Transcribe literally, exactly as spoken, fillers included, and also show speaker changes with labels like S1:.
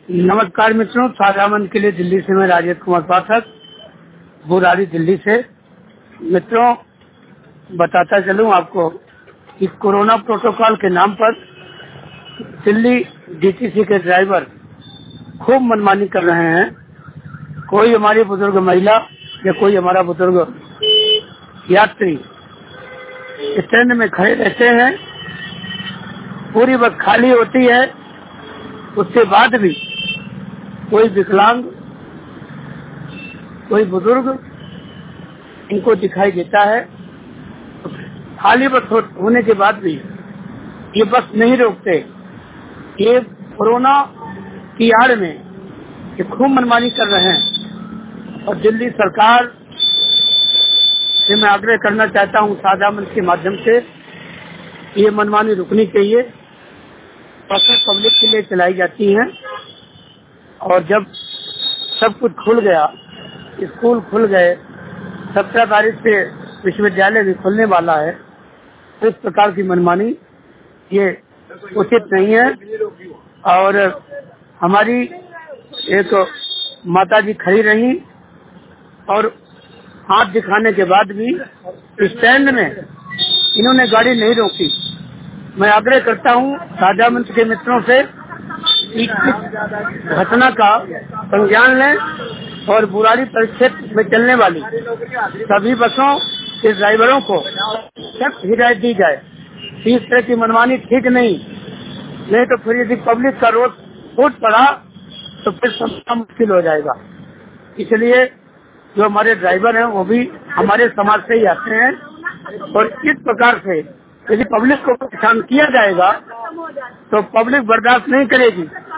S1: नमस्कार मित्रों, साझामन के लिए दिल्ली से मैं राजेश कुमार पाठक, बुराड़ी दिल्ली से। मित्रों, बताता चलूं आपको कि कोरोना प्रोटोकॉल के नाम पर दिल्ली डीटीसी के ड्राइवर खूब मनमानी कर रहे हैं। कोई हमारी बुजुर्ग महिला या कोई हमारा बुजुर्ग यात्री स्टैंड में खड़े रहते हैं, पूरी बस खाली होती है, उसके बाद भी कोई विकलांग, कोई बुजुर्ग इनको दिखाई देता है। खाली बस होने के बाद भी ये बस नहीं रोकते। ये कोरोना की आड़ में ये खूब मनमानी कर रहे हैं और दिल्ली सरकार से मैं आग्रह करना चाहता हूँ साझामन के माध्यम से, ये मनमानी रुकनी चाहिए। बसें पब्लिक के लिए चलाई जाती हैं और जब सब कुछ खुल गया, स्कूल खुल गए, सत्रह तारीख से विश्वविद्यालय भी खुलने वाला है, तो इस प्रकार की मनमानी ये उचित नहीं है। और हमारी एक माता जी खड़ी रही और हाथ दिखाने के बाद भी स्टैंड में इन्होंने गाड़ी नहीं रोकी। मैं आग्रह करता हूँ साझामन के मित्रों से कि घटना का संज्ञान लें और बुराड़ी परिक्षेत्र में चलने वाली सभी बसों के ड्राइवरों को सख्त हिदायत दी जाए। इस तरह की मनमानी ठीक नहीं, नहीं तो फिर यदि पब्लिक का रोष फूट पड़ा तो फिर समझना मुश्किल हो जाएगा। इसलिए जो हमारे ड्राइवर हैं वो भी हमारे समाज से ही आते हैं और इस प्रकार से यदि पब्लिक को परेशान किया जाएगा तो पब्लिक बर्दाश्त नहीं करेगी।